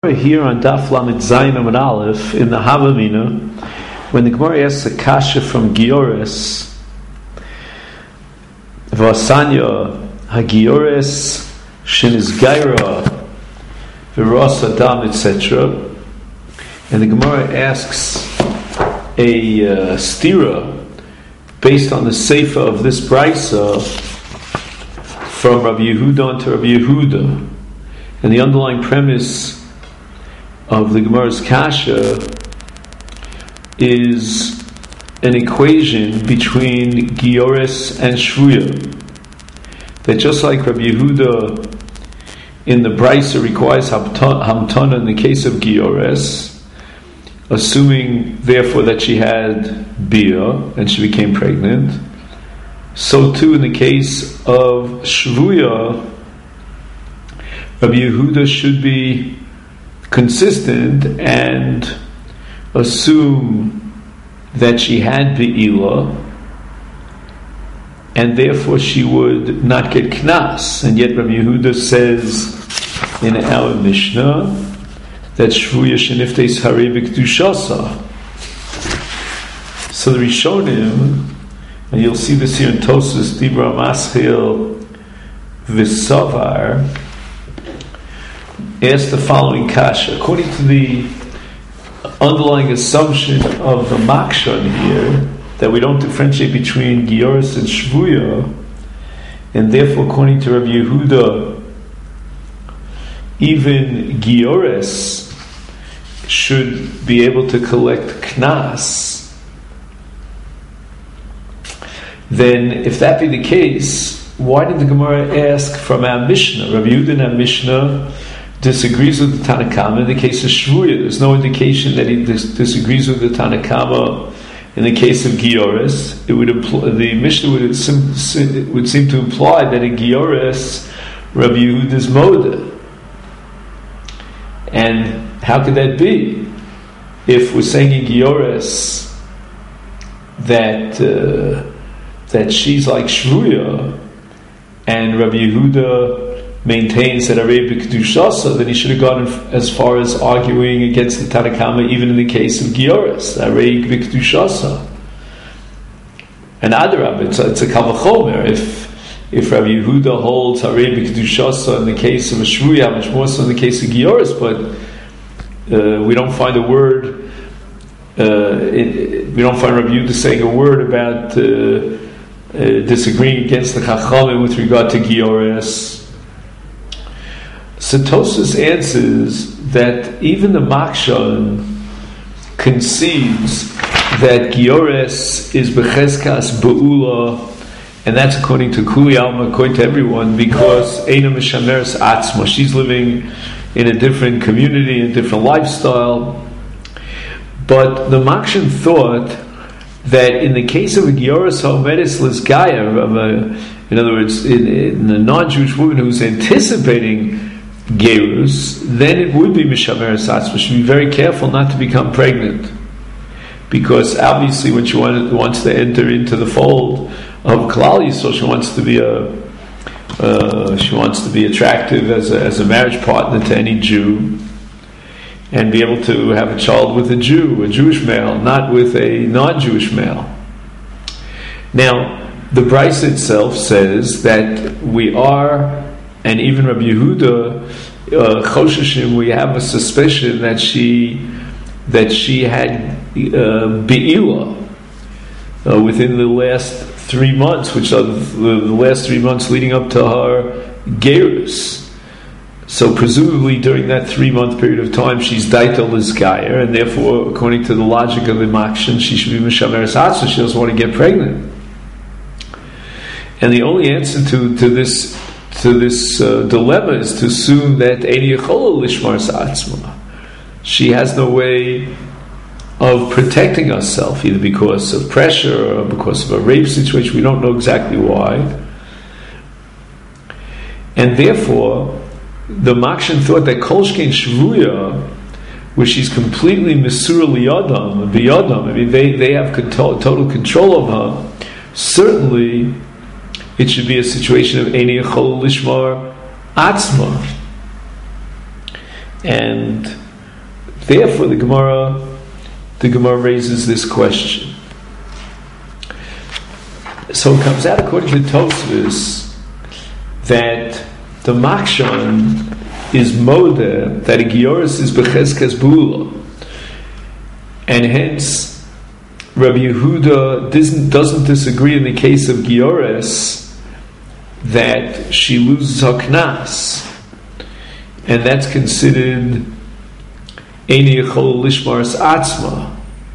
Here on Daf Lamed Zayin Amud Aleph in the Havamina, when the Gemara asks a kasha from Giores, V'asanya HaGiores Shenizgaira V'ros Adam, etc., and the Gemara asks a stira based on the Sefer of this brisa from Rabbi Yehuda to Rabbi Yehuda, and the underlying premise of the Gemara's kasha is an equation between Giores and Shvuya. That just like Rabbi Yehuda in the Brisa requires Hamtana in the case of Giores, assuming therefore that she had Bia and she became pregnant, so too in the case of Shvuya, Rabbi Yehuda should be consistent and assume that she had Be'ila, and therefore she would not get Knas. And yet Rabbi Yehuda says in our Mishnah that Shvuya Sheniftes Harei B'Kedushasa. So the Rishonim, and you'll see this here in Tosfos Dibra Maschil V'Savar, asked the following kasha. According to the underlying assumption of the Makshan here, that we don't differentiate between Giores and Shvuya, and therefore according to Rabbi Yehuda, even Giores should be able to collect Knas, then if that be the case, why did the Gemara ask from our Mishnah? Rabbi Yehuda in our Mishnah disagrees with the Tanakama in the case of Shvuya. There's no indication that he disagrees with the Tanakama in the case of Giores. It would imply, the Mishnah would seem to imply that in Giores, Rabbi Yehuda is Moda. And how could that be? If we're saying in Giores that she's like Shvuya, and Rabbi Yehuda maintains that Harei B'Kedushasa, then he should have gone as far as arguing against the Tanakama even in the case of Giores, Harei B'Kedushasa. And Adarab, it's a Kavachomer. If Rabbi Yehuda holds Harei B'Kedushasa in the case of a Shvuya, how much more so in the case of Giores? But we don't find a word. We don't find Rabbi Yehuda saying a word about disagreeing against the Chachamim with regard to Giores. So Tosfos answers that even the Makshan concedes that Giores is Becheskas Be'ula, and that's according to Kuli Alma, according to everyone, because Eina Mishameres Atzma, she's living in a different community, a different lifestyle. But the Makshan thought that in the case of a Giores Ha'omedes Lizgaya, in other words, in a non-Jewish woman who's anticipating Gerus, then it would be Mishameres Atzma. She should be very careful not to become pregnant, because obviously when she wants to enter into the fold of Klal Yisrael, she wants to be attractive as a marriage partner to any Jew, and be able to have a child with a Jew, a Jewish male, not with a non-Jewish male. Now, the Brisa itself says that we are, and even Rabbi Yehuda, Chosheshim, we have a suspicion that she had Be'ila within the last 3 months, which are the last 3 months leading up to her Gerus. So presumably during that 3-month period of time, she's Daita Lizgaya, and therefore, according to the logic of the Makshan, she should be Mishameres Atzma. She doesn't want to get pregnant. And the only answer to this dilemma is to assume that Eini Yechola Lishmar Atzma. She has no way of protecting herself, either because of pressure or because of a rape situation. We don't know exactly why. And therefore, the Makshan thought that Kolshkein Shvuya, where she's completely Mesura Liyadam, Biyadam, I mean, they have total control of her, certainly it should be a situation of Eini Yechola Lishmar Atzma. And therefore the Gemara raises this question. So it comes out according to Tosfos that the Makshan is Modeh, that a Gioris is Bechezkas Bula. And hence Rabbi Yehuda doesn't disagree in the case of Gioris that she loses her Knas. And that's considered Eini Yechol Lishmaras Atzma.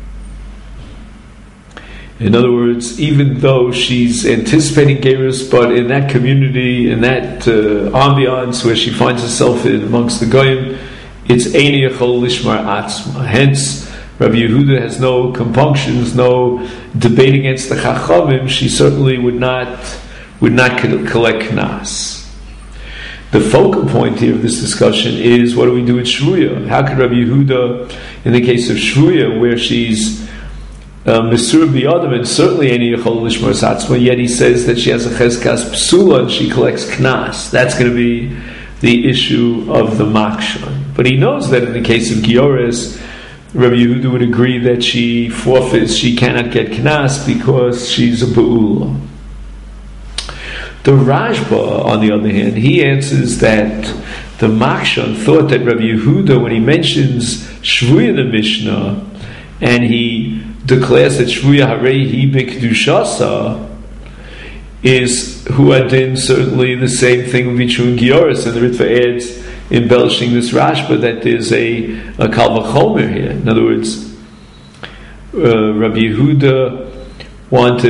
In other words, even though she's anticipating Gerus, but in that community, in that ambiance where she finds herself in amongst the Goyim, it's Eini Yechol Lishmar Atzma. Hence, Rabbi Yehuda has no compunctions, no debate against the Chachamim. She certainly would not collect Knas. The focal point here of this discussion is, what do we do with Shvuya? How could Rabbi Yehuda, in the case of Shvuya, where she's Mesur b'Yadam, and certainly Eini Yechol Lishmar Atzma, yet he says that she has a Chezkas Psula and she collects Knas. That's going to be the issue of the Makshan. But he knows that in the case of Gioris, Rabbi Yehuda would agree that she forfeits, she cannot get Knas because she's a Ba'ula. The Rashba, on the other hand, he answers that the Makshan thought that Rabbi Yehuda, when he mentions Shvuya in the Mishnah, and he declares that Shvuya Harei Hi B'Kedushasa, is Huadin certainly the same thing would be true in Gioris, and the Ritva adds, embellishing this Rashba, that there's a Kal Vachomer here. In other words, Rabbi Yehuda wanted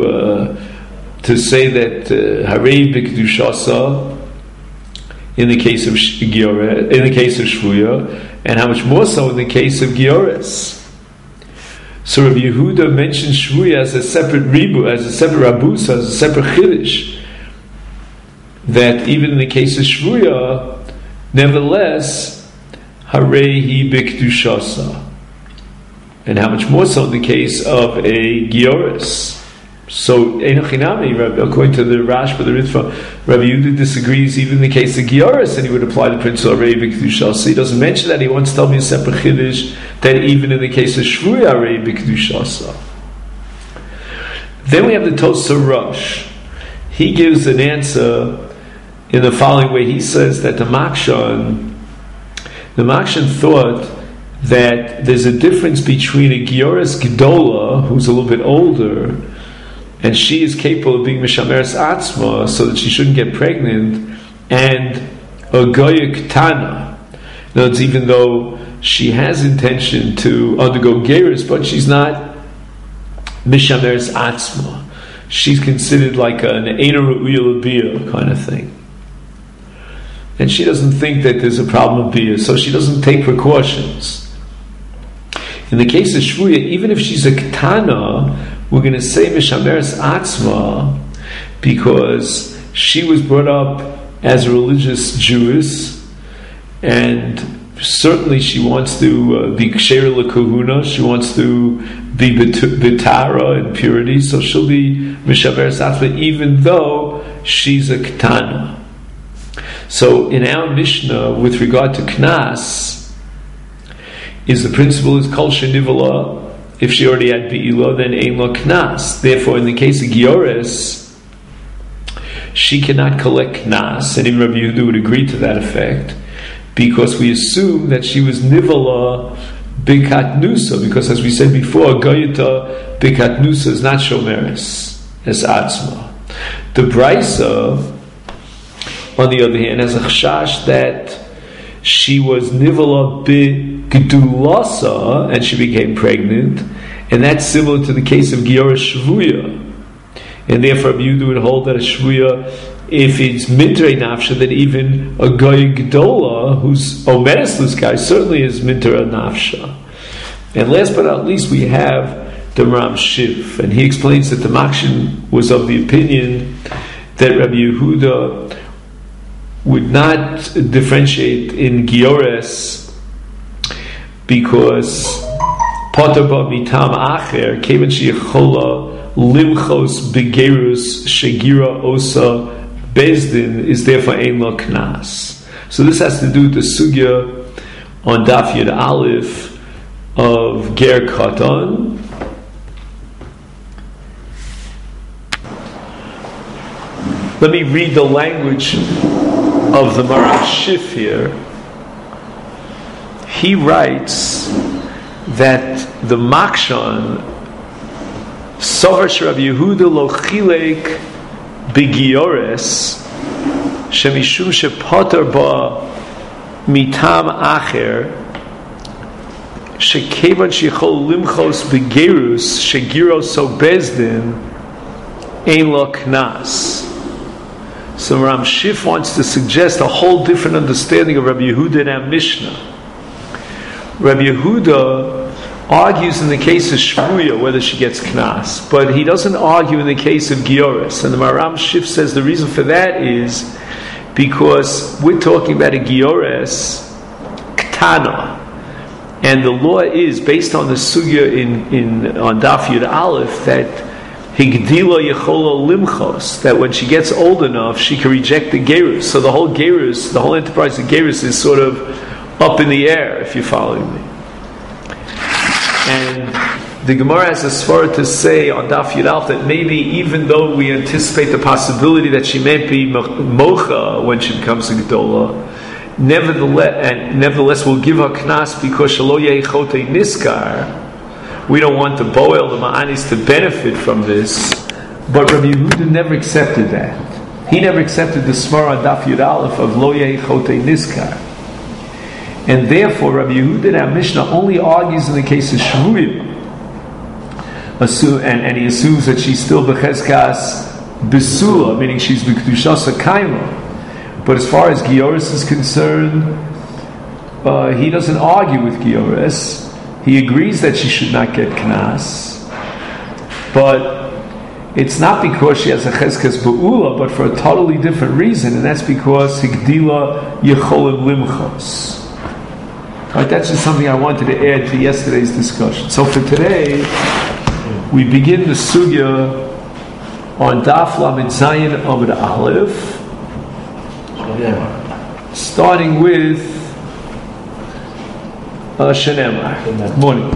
to say that Harei B'Kedushasa in the case of Gioris, in the case of Shvuya, and how much more so in the case of Gioris. So Rabbi Yehuda mentions Shvuya as a separate ribu, as a separate rabusa, as a separate chiddush, that even in the case of Shvuya, nevertheless, Harei Hi B'Kedushasa, and how much more so in the case of a Gioris. So, according to the Rashba, the Ritva, Rabbi Yehuda disagrees even in the case of Gioris, and he would apply the principle of Harei B'Kedushasa. So he doesn't mention that. He wants to tell me a separate chiddush that even in the case of Shvuya Harei B'Kedushasa. Then we have the Tosa Rosh. He gives an answer in the following way. He says that the Makshan thought that there's a difference between a Gioris Gedola, who's a little bit older, and she is capable of being Mishameres Atzma, so that she shouldn't get pregnant, and a Goya Ketana. In other words, even though she has intention to undergo Gerus, but she's not Mishameres Atzma. She's considered like an Eina Ru'uya L'Biyah kind of thing. And she doesn't think that there's a problem of Biyah, so she doesn't take precautions. In the case of Shvuya, even if she's a Ketana, we're going to say Mishameres Atzma because she was brought up as a religious Jewess, and certainly she wants to be Ksheira L'Kahuna, she wants to be Bitara in purity, so she'll be Mishameres Atzma even though she's a Ketana. So in our Mishnah, with regard to Knas, is the principle is Kol Shenivala. If she already had Be'ilah, then Ein Lo Knas. Therefore, in the case of Gioris, she cannot collect Knas, and even Rabbi Yehuda would agree to that effect, because we assume that she was Nivala Bikat Nusa, because as we said before, Goyita Bikat Nusa is not Shomeres, as Atzma. The Braisa, on the other hand, has a chashash that she was Nivala Gedulasa, and she became pregnant, and that's similar to the case of Gioris Shvuya. And therefore, Rabbi Yehuda would hold that a Shvuya, if it's Mintre Nafsha, that even a Goy Gdola, who's Omenes Luskai, certainly is Mintre Nafsha. And last but not least, we have the Ram Shiv, and he explains that the Makshan was of the opinion that Rabbi Yehuda would not differentiate in Gioris because Potaba mitam acher kevan sheyichola limchos begerus shegira osa bezdin is therefore ein lo knas. So this has to do with the sugya on Daf Yud Aleph of Ger Katan. Let me read the language of the Maram Shif here. He writes that the Makshan Sovar Rabbi Yehuda lo chilek b'giores shemishum shepoter ba mitam acher shekevan shechol limchos b'gerus shegiro so bezdin ein lo knas. So Ram Shif wants to suggest a whole different understanding of Rabbi Yehuda and our Mishnah. Rabbi Yehuda argues in the case of Shvuya whether she gets knas, but he doesn't argue in the case of Gioris. And the Maram Shif says the reason for that is because we're talking about a Gioris Ktana, and the law is based on the sugya on Daf Yud Aleph that Higdila Yechola Limchos, that when she gets old enough she can reject the gerus. So the whole gerus, the whole enterprise of gerus is sort of up in the air, if you're following me. And the Gemara has a svara to say on Daf Yud Aleph that maybe even though we anticipate the possibility that she may be mocha when she becomes a gedola, nevertheless we'll give her knas because shelo yechote niskar. We don't want the boel, the ma'anis, to benefit from this. But Rabbi Yehuda never accepted that. He never accepted the svara on Daf Yud Aleph of lo yechote niskar. And therefore, Rabbi Yehuda in our Mishnah only argues in the case of Shvuya. And he assumes that she's still b'chezkas besula, meaning she's b'kedushas kaima. But as far as Gioris is concerned, he doesn't argue with Gioris. He agrees that she should not get knas. But it's not because she has a chezkas be'ula, but for a totally different reason, and that's because higdila yecholim limchos. Right, that's just something I wanted to add to yesterday's discussion. So for today, we begin the sugya on Daf Lamed Zayin Amud Aleph, starting with Shenemar. Morning.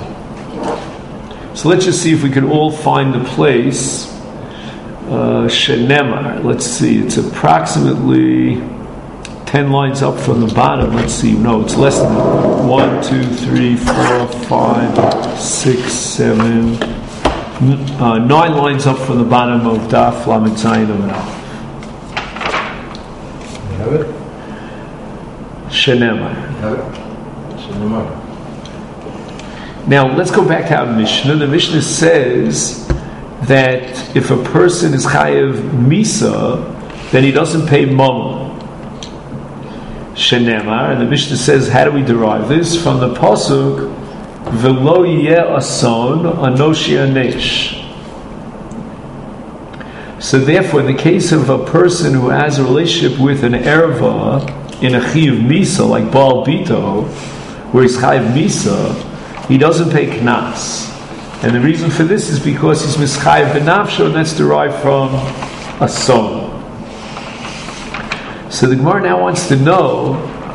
So let's just see if we can all find the place. Shenemar. Let's see. It's approximately 10 lines up from the bottom. Let's see. No, it's less than that. 1, 2, 3, 4, 5, 6, 7, 9 lines up from the bottom of Daf Lamed Zayin Amud Aleph. You have it? Shenemar. You have it? Shenemar. Now let's go back to our Mishnah. The Mishnah says that if a person is chayev misa, then he doesn't pay mamon. Shenemar, and the Mishnah says, how do we derive this? From the pasuk, v'lo yeh ason anoshi anesh. So therefore, in the case of a person who has a relationship with an erva in a chiyuv misa, like Baal Bito, where he's chayev misa, he doesn't pay knas. And the reason for this is because he's mischayev b'nafsho, and that's derived from a son. So the Gemara now wants to know,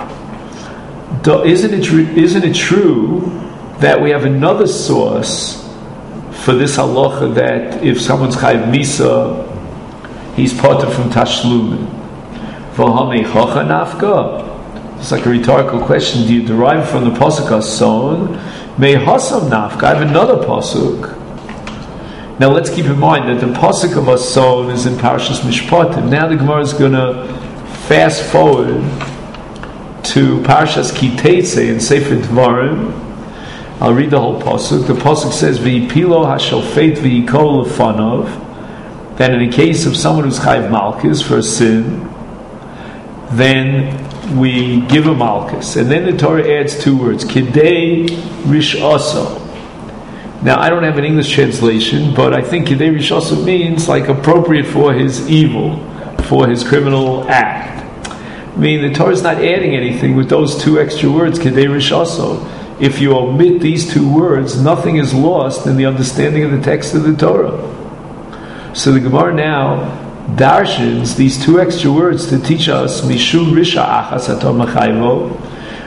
isn't it true that we have another source for this halacha that if someone's chayev misa, he's parted from tashlumin? V'hamei chacha nafka. It's like a rhetorical question. Do you derive from the pasuk ason? Mei hasam nafka. I have another pasuk. Now let's keep in mind that the pasuk of ason is in Parashas Mishpatim. Now the Gemara is going to fast forward to Parashas Kiteitzei in Sefer Dvarim. I'll read the whole pasuk. The pasuk says, "V'yipilo hashofet v'yikol lefanov." That in the case of someone who's chayiv malchus for a sin, then we give a malchus, and then the Torah adds 2 words: "Kidei rishaso." Now I don't have an English translation, but I think "Kidei rishaso" means like appropriate for his evil, for his criminal act. I mean, the Torah is not adding anything with those 2 extra words, Kedei Rishaso. If you omit these 2 words, nothing is lost in the understanding of the text of the Torah. So the Gemara now darshans these 2 extra words to teach us Mishum Risha Achas Ator Machayvo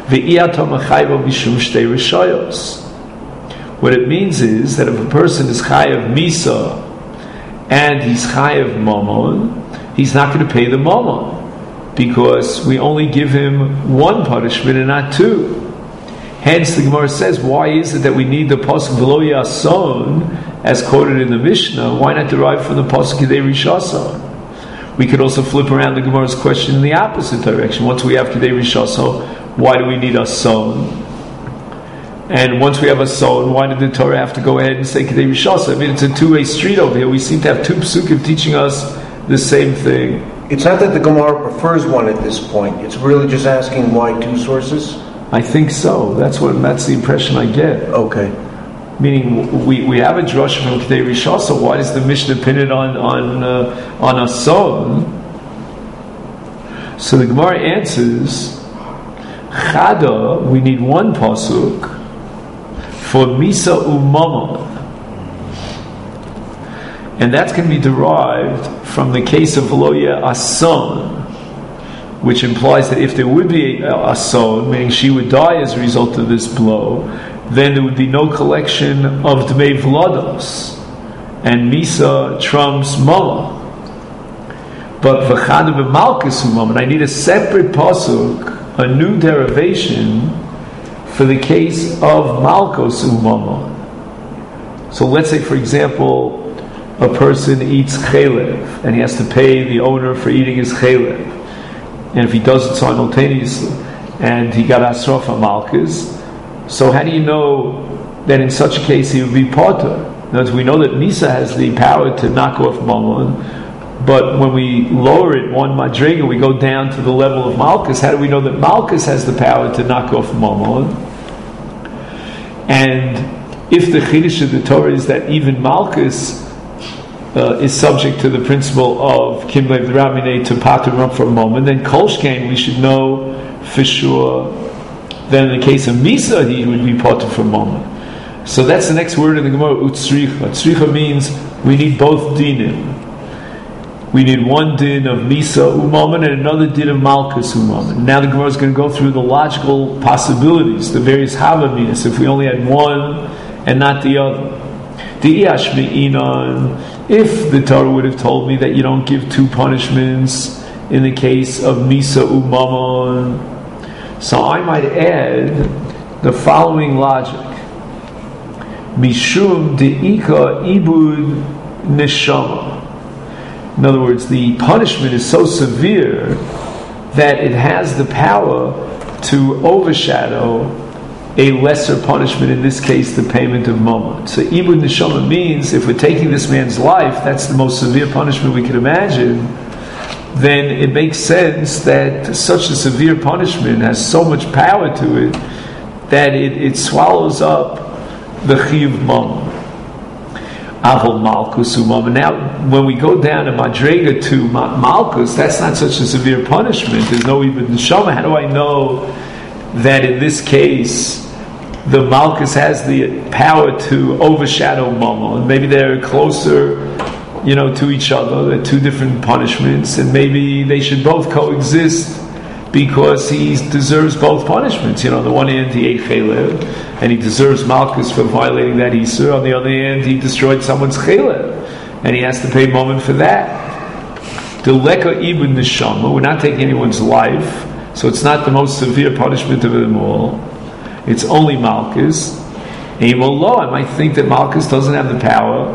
What it means is that if a person is chayav misa and he's chayav mamon, he's not going to pay the mamon because we only give him one punishment and not two. Hence, the Gemara says, why is it that we need the pasuk v'lo yason as quoted in the Mishnah? Why not derive from the pasuk Kedei Rishason? We could also flip around the Gemara's question in the opposite direction. Once we have Kedei Rishason, why do we need a son? And once we have a son, why did the Torah have to go ahead and say Kedei Rishason? I mean, it's a two-way street over here. We seem to have two psukim teaching us the same thing. It's not that the Gemara prefers one at this point. It's really just asking why two sources? I think so. That's the impression I get. Okay. Meaning, we have a drasha from Kedei Rishason. Why does the Mishnah pin it on a son? So the Gemara answers, Chada, we need one pasuk for Misa Umamon. And that's going to be derived from the case of Veloya Ason, which implies that if there would be a son, meaning she would die as a result of this blow, then there would be no collection of Dmei Vlados, and Misa trumps Mama. But V'chada B'malkus Umamon, I need a separate pasuk, a new derivation for the case of Malkos Umamon. So let's say, for example, a person eats chalev, and he has to pay the owner for eating his chalev. And if he does it simultaneously, and he got asrofa malchus, so how do you know that in such a case he would be potter? In other words, we know that Misa has the power to knock off Mammon, but when we lower it one madriga, we go down to the level of Malchus. How do we know that Malchus has the power to knock off Mammon? And if the Chiddush of the Torah is that even Malchus is subject to the principle of Kimlev Ramine to Pater Rum for a moment, then Kolshkein we should know for sure that in the case of Misa he would be Pater for a moment. So that's the next word in the Gemara, Utsricha. Utsricha means we need both dinim. We need one din of Misa Umaman and another din of Malchus Umaman. Now the Gemara is going to go through the logical possibilities, the various Havaminas, if we only had one and not the other. If the Torah would have told me that you don't give two punishments in the case of Misa Umaman, so I might add the following logic. Mishum de'ika ibud neshama. In other words, the punishment is so severe that it has the power to overshadow a lesser punishment, in this case the payment of Mammon. So Ibud Neshama means if we're taking this man's life, that's the most severe punishment we can imagine, then it makes sense that such a severe punishment has so much power to it that it swallows up the Chiv Mammon. Avol Malkus Umammon. Now, when we go down to Madrega to Malkus, that's not such a severe punishment. There's no Ibud Neshama. How do I know that in this case the Malchus has the power to overshadow Mammon? Maybe they're closer, to each other. They're two different punishments, and maybe they should both coexist because he deserves both punishments. On the one hand, he ate chalev, and he deserves Malchus for violating that Isur. On the other hand, he destroyed someone's chalev, and he has to pay Mammon for that. The leka ibn neshama, we're not taking anyone's life, so it's not the most severe punishment of them all. It's only Malchus. And I might think that Malchus doesn't have the power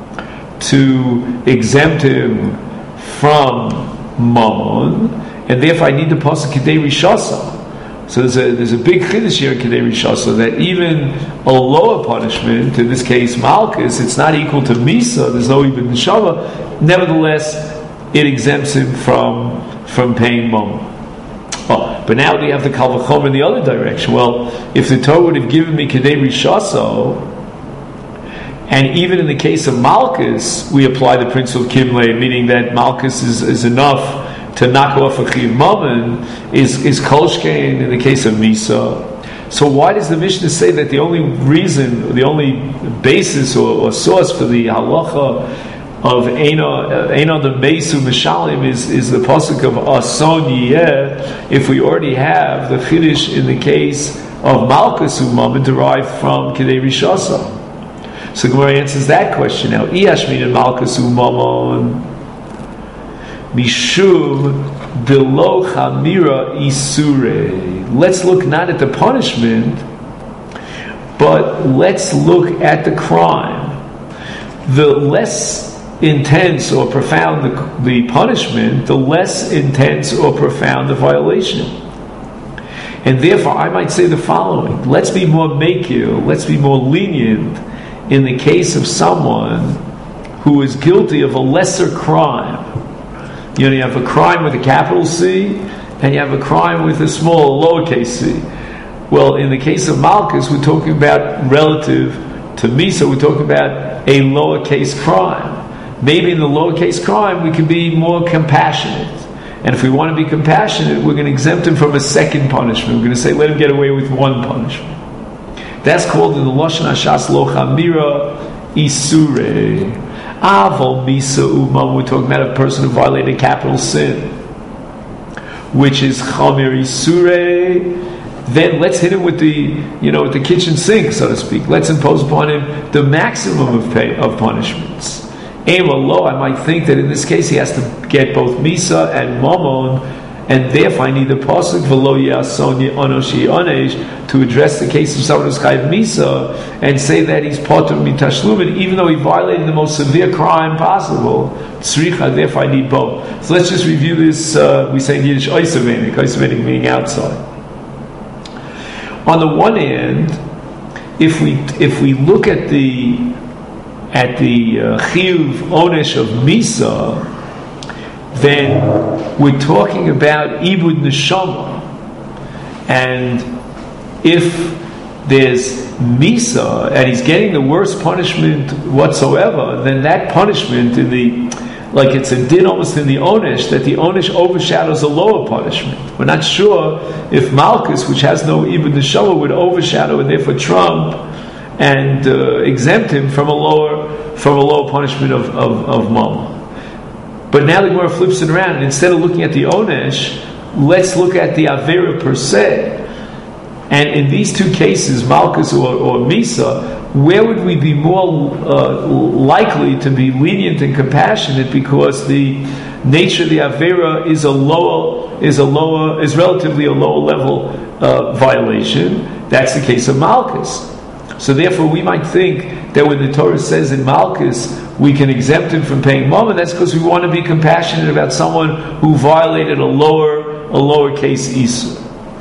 to exempt him from Mammon, and therefore I need the pasuk Kedei Rishasa. So there's a big chiddush here in Kedei Rishasa that even a lower punishment, in this case Malchus, it's not equal to Misa. There's no even Neshama. Nevertheless, it exempts him from paying Mammon. But now we have the Kal V'chomer in the other direction. Well, if the Torah would have given me Kedei Rishaso, and even in the case of Malchus, we apply the principle of Kimle, meaning that Malchus is enough to knock off a Chiv Mammon, is Kolshkein in the case of Misa. So why does the Mishnah say that the only reason, the only basis or source for the halacha of Eino the Mesu Mishalim is the pasuk of Ason Yeh. If we already have the Chiddush in the case of Malchus Umam derived from Kedei Rishasa. So Gemara answers that question now. Iyashmin and Malchus Umam Mishum Below Chamira Isure. Let's look not at the punishment, but let's look at the crime. The less intense or profound the punishment, the less intense or profound the violation. And therefore, I might say the following: let's be more makir, let's be more lenient in the case of someone who is guilty of a lesser crime. You have a crime with a capital C, and you have a crime with a small lowercase c. Well, in the case of Malchus, we're talking about relative to Misa, we're talking about a lowercase crime. Maybe in the lowercase crime we can be more compassionate. And if we want to be compassionate, we're going to exempt him from a second punishment. We're going to say, let him get away with one punishment. That's called in the Lashon Hashas Lo Chamira Isure. Avol Misa Umam, we're talking about a person who violated capital sin, which is Chamir Isure. Then let's hit him with with the kitchen sink, so to speak. Let's impose upon him the maximum of punishments. Lo, I might think that in this case he has to get both Misa and Mamon, and therefore I need the pasuk V'lo Yason Onoshi Onesh to address the case of someone who's chayav Misa and say that he's potter mitashlumin, even though he violated the most severe crime possible. Tzricha, therefore I need both. So let's just review this. We say in Yiddish oisavenik meaning outside. On the one hand, if we look at the chiyuv onesh of Misa, then we're talking about ibud neshama, and if there's Misa and he's getting the worst punishment whatsoever, then that punishment it's a din almost in the onesh, that the onesh overshadows a lower punishment. We're not sure if Malchus, which has no ibud neshama, would overshadow and therefore trump and exempt him from a lower punishment of Mama. But now the Gemara flips it around, and instead of looking at the onesh, let's look at the avera per se. And in these two cases, Malchus or Misa, where would we be more likely to be lenient and compassionate, because the nature of the avera is relatively a lower level violation? That's the case of Malchus. So therefore, we might think that when the Torah says in Malchus we can exempt him from paying Mammon, that's because we want to be compassionate about someone who violated a lowercase Isur.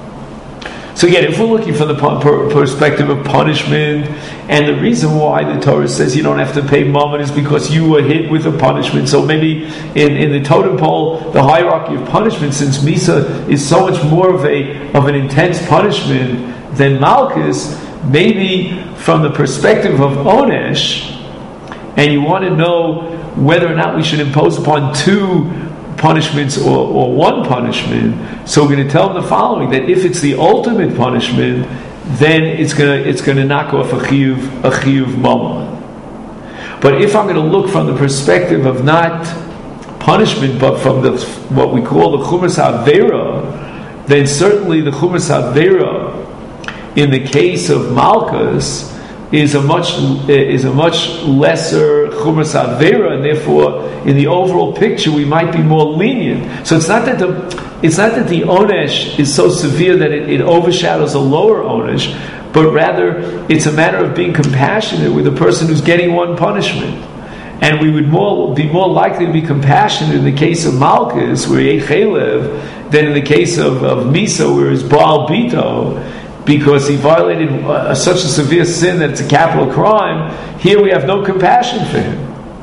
So again, if we're looking from the perspective of punishment, and the reason why the Torah says you don't have to pay Mammon is because you were hit with a punishment. So maybe in the totem pole, the hierarchy of punishment, since Misa is so much more of an intense punishment than Malchus, maybe from the perspective of Onesh, and you want to know whether or not we should impose upon two punishments or one punishment, so we're going to tell them the following: that if it's the ultimate punishment, then it's going to knock off a chiyuv mamon. But if I'm going to look from the perspective of not punishment, but from what we call the chumas havera, then certainly the chumas havera in the case of Malchus is a much lesser chumas avera, and therefore in the overall picture we might be more lenient. So it's not that the onesh is so severe that it overshadows a lower onesh, but rather it's a matter of being compassionate with the person who's getting one punishment. And we would be more likely to be compassionate in the case of Malchus, where he ate chelev, than in the case of Misa, where he's Baal Bito, because he violated such a severe sin that it's a capital crime. Here we have no compassion for him.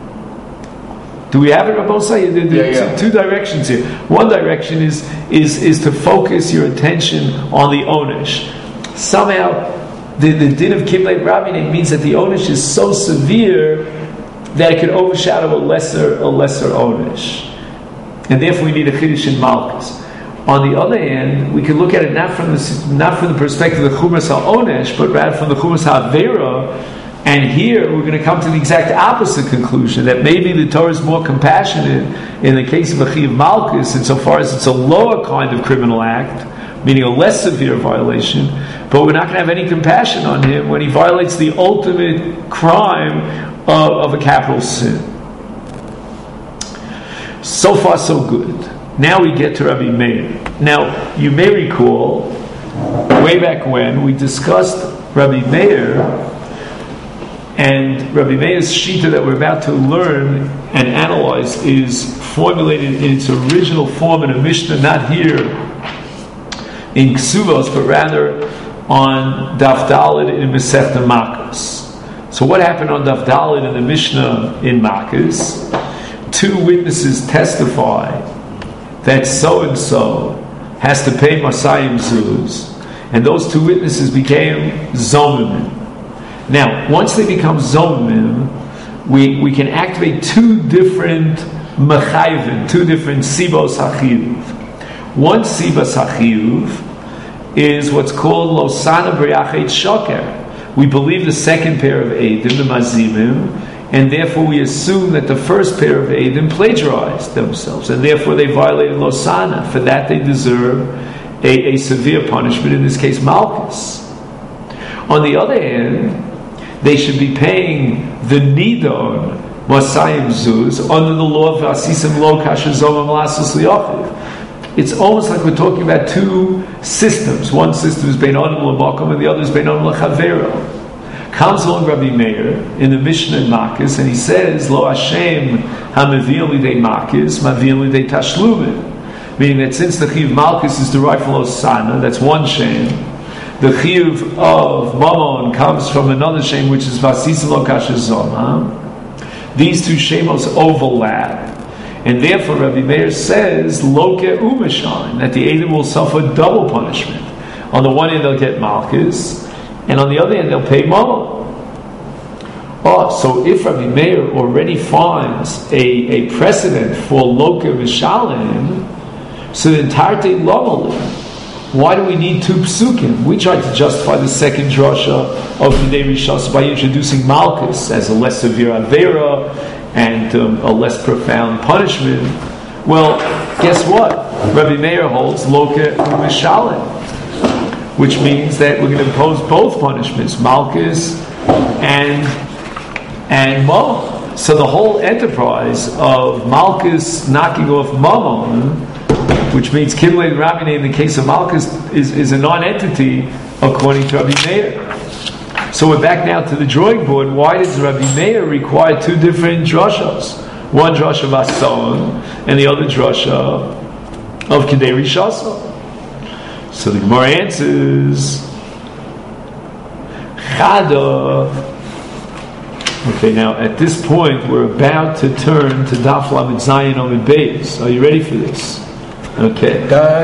Do we have it on both sides? There's two directions here. One direction is to focus your attention on the onesh. Somehow, the din of Kimleit Rabin means that the onesh is so severe that it can overshadow a lesser onesh, and therefore we need a chiddush in Malchus. On the other hand, we can look at it not from the perspective of the chumas ha'onesh, but rather from the chumas ha'avera, And here we're going to come to the exact opposite conclusion, that maybe the Torah is more compassionate in the case of a Chiyuv Malkus, insofar as it's a lower kind of criminal act, meaning a less severe violation, but we're not going to have any compassion on him when he violates the ultimate crime of a capital sin. So far, so good. Now we get to Rabbi Meir. Now, you may recall, way back when, we discussed Rabbi Meir, and Rabbi Meir's shita that we're about to learn and analyze is formulated in its original form in a Mishnah, not here in Ksuvos, but rather on Daf Daled in Masechta Makos. So what happened on Daf Daled in the Mishnah in Makos? Two witnesses testify that so-and-so has to pay Masayim Zuz, and those two witnesses became Zomimim. Now, once they become Zomimim, we can activate two different Mechayvim, two different Sibos HaChiyuv. One Sibos HaChiyuv is what's called Losana B'Yachet Shoker. We believe the second pair of Eidim, the Mazimim, and therefore we assume that the first pair of Eidim plagiarized themselves, and therefore they violated Losana. For that they deserve a severe punishment, in this case Malchus. On the other hand, they should be paying the Nidon Masayim Zuz under the law of Asisim Lo Kasher Zomam Lasus Liachiv. It's almost like we're talking about two systems. One system is Bein Adam L'Makom and the other is Bein Adam L'Chavero. Comes along Rabbi Meir in the Mishnah in Makis, and he says, Lo Hashem HaMevi'im Lidei Makis, Mavi'im Lidei Tashlumim. Meaning that since the Chiyuv Malkus is derived from Losana, that's one shame. The Chiyuv of Mamon comes from another shame, which is Vasisim Lo Kasher Zoma. These two shemos overlap. And therefore, Rabbi Meir says, Loke Umashan, that the Eidim will suffer double punishment. On the one hand, they'll get Malchus, and on the other hand, they'll pay Mammon. So if Rabbi Meir already finds a precedent for Loke Mishalim, so the entirety Lomalim, why do we need two psukim? We tried to justify the second drasha of B'nai Rishas by introducing Malchus as a less severe Avera and a less profound punishment. Well, guess what? Rabbi Meir holds Loke Mishalim, which means that we're going to impose both punishments, Malchus and Mammon. So the whole enterprise of Malchus knocking off Mammon, which means Kimlei Rabbi in the case of Malchus, is a non-entity according to Rabbi Meir. So we're back now to the drawing board. Why does Rabbi Meir require two different drashas? One drasha of Ason and the other drasha of Kedei Rishasa. So the Gemara answers, Chada. Okay, now at this point we're about to turn to Daf Lamed Zayin Amud Beis. Are you ready for this? Okay.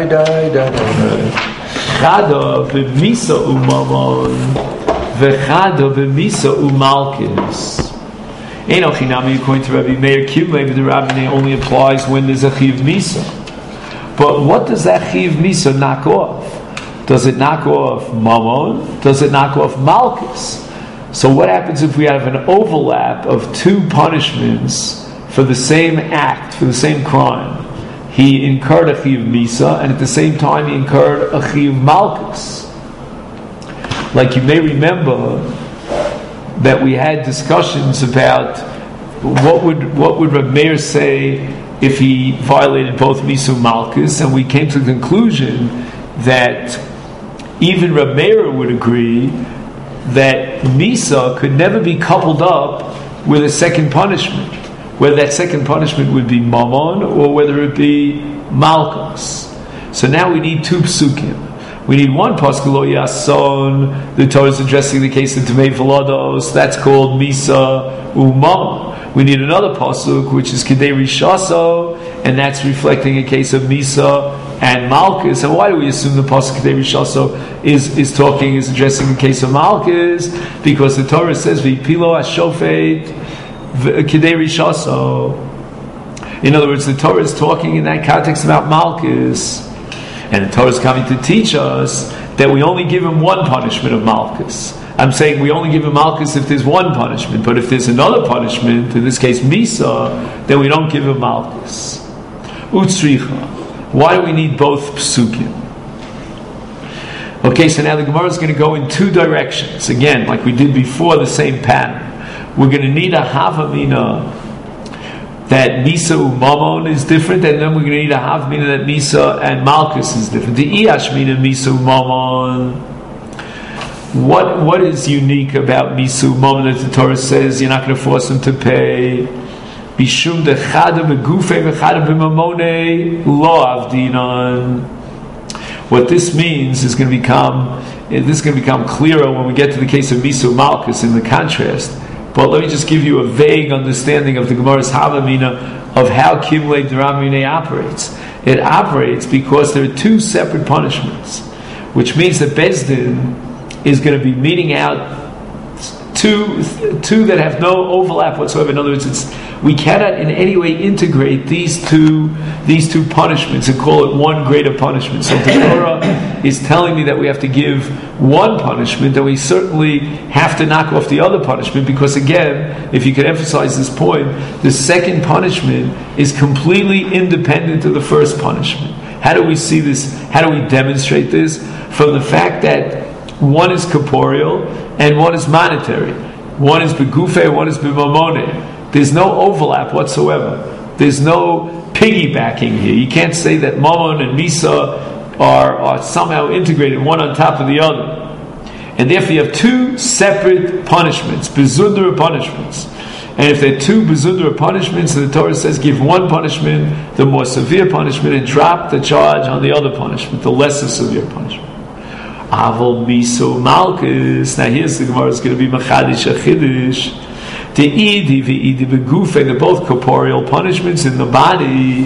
Chada v'misa u'mamon v'chada v'misa u'malkis. Ein al-chinami according to Rabbi Meir Kimlei, but the Rabbi only applies when there's a chiv misa. But what does that chiv misa knock off? Does it knock off mamon? Does it knock off malchus? So what happens if we have an overlap of two punishments for the same act, for the same crime? He incurred a chiv misa, and at the same time he incurred a chiv malchus. Like you may remember that we had discussions about what would Reb Meir say if he violated both Misa and Malchus, and we came to the conclusion that even Reb Meir would agree that Misa could never be coupled up with a second punishment, whether that second punishment would be Mammon or whether it be Malchus. So now we need two psukim. We need one pasuk lo yason. The Torah is addressing the case of Tamei Velados. That's called Misa Umam. We need another pasuk which is Kedei Rishaso, and that's reflecting a case of Misa and Malchus. And why do we assume the pasuk Kedei Rishaso is addressing the case of Malchus? Because the Torah says V'ipilo Hashofet Kedei Rishaso. In other words, the Torah is talking in that context about Malchus. And the Torah is coming to teach us that we only give him one punishment of Malchus. I'm saying we only give him Malchus if there's one punishment, but if there's another punishment, in this case Misa, then we don't give him Malchus. Utsricha. Why do we need both psukim? Okay, so now the Gemara is going to go in two directions. Again, like we did before, the same pattern. We're going to need a Havamina that Misa Umamon is different, and then we're going to need a Havamina that Misa and Malchus is different. The Iyashmina Misa Umamon. What is unique about Misa Umamon that the Torah says you're not going to force him to pay? Bishum dechada begufe vechada b'mamone lo avdinan. What this means is going to become clearer when we get to the case of Misa Malchus in the contrast. But let me just give you a vague understanding of the Gemara's Havamina of how Kimlei D'Ramine operates. It operates because there are two separate punishments, which means that Bezdin is going to be meting out two that have no overlap whatsoever. In other words, we cannot in any way integrate these two punishments and call it one greater punishment. So the Torah is telling me that we have to give one punishment, and we certainly have to knock off the other punishment, because again, if you could emphasize this point, the second punishment is completely independent of the first punishment. How do we see this? How do we demonstrate this? From the fact that one is corporeal and one is monetary. One is begufe, one is b'mamone. There's no overlap whatsoever. There's no piggybacking here. You can't say that Mammon and Misa are somehow integrated, one on top of the other. And therefore you have two separate punishments, bezundra punishments. And if there are two bezundra punishments, the Torah says give one punishment, the more severe punishment, and drop the charge on the other punishment, the lesser severe punishment. Aval Miso Malchus. Now here's the Gemara is going to be Machadish Achidish. The Idi v'Idi v'Gufe, they're both corporeal punishments in the body.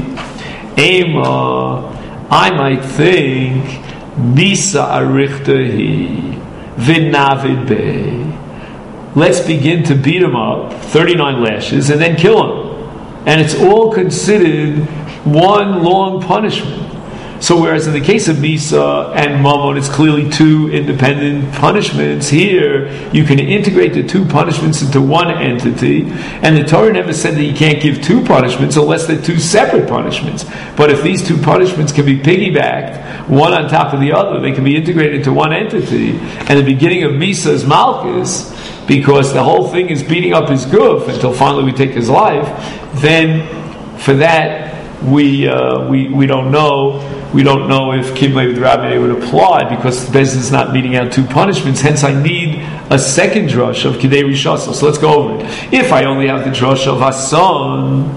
Ema, I might think Misa Arichtahi v'Navid Bey. Let's begin to beat him up, 39 lashes, and then kill him. And it's all considered one long punishment. So whereas in the case of Misa and Mammon, it's clearly two independent punishments, here you can integrate the two punishments into one entity, and the Torah never said that you can't give two punishments unless they're two separate punishments. But if these two punishments can be piggybacked, one on top of the other, they can be integrated into one entity, and the beginning of Misa is Malchus, because the whole thing is beating up his goof until finally we take his life, then for that we don't know. We don't know if Kimlei D'Rabbanan would apply, because the Bezdin is not meeting out two punishments. Hence, I need a second drush of Kidei Rishasa. So let's go over it. If I only have the drush of Hasan,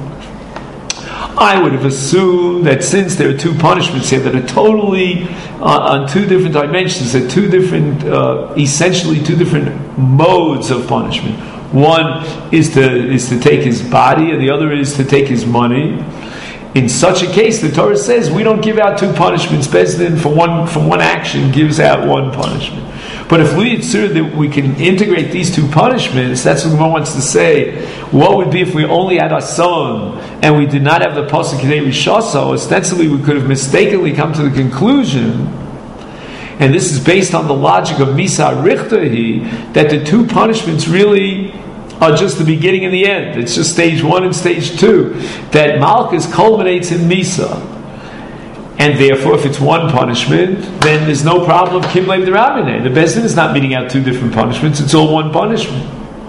I would have assumed that since there are two punishments here that are totally on two different dimensions, that two different, essentially two different modes of punishment. One is to take his body, and the other is to take his money. In such a case, the Torah says we don't give out two punishments. Bezdin from one action gives out one punishment. But if we assume that we can integrate these two punishments, that's what one wants to say. What would be if we only had a son and we did not have the pasuk Kidei Rishasa? Ostensibly, we could have mistakenly come to the conclusion, and this is based on the logic of Misa Richtahi, that the two punishments really are just the beginning and the end. It's just stage 1 and stage 2. That Malchus culminates in Misa. And therefore, if it's one punishment, then there's no problem of Kimlei D'Rabbanan. The Bezdin is not meeting out two different punishments, it's all one punishment.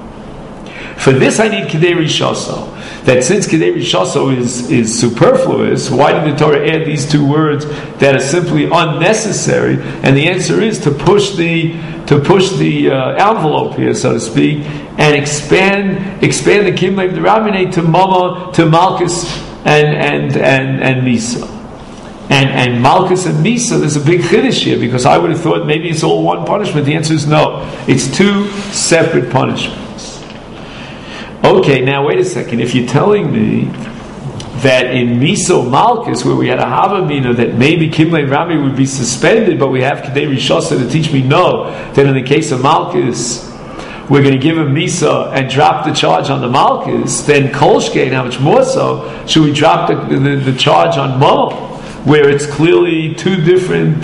For this I need Kidei Rishasa. That since Kidei Rishasa is superfluous, why did the Torah add these two words that are simply unnecessary? And the answer is to push the envelope here, so to speak, and expand the Kimlei D'Rabbanan to Mama, to Malchus and Misa. And Malchus and Misa, there's a big chiddush here, because I would have thought maybe it's all one punishment. The answer is no. It's two separate punishments. Okay, now wait a second. If you're telling me that in Misa Malchus, where we had a Havamina, that maybe Kimlei D'Rabbanan would be suspended, but we have Kidei Rishasa to teach me no, then in the case of Malchus, we're going to give him Misa and drop the charge on the Malchus, then Kolshkein, how much more so, should we drop the charge on Mo? where it's clearly two different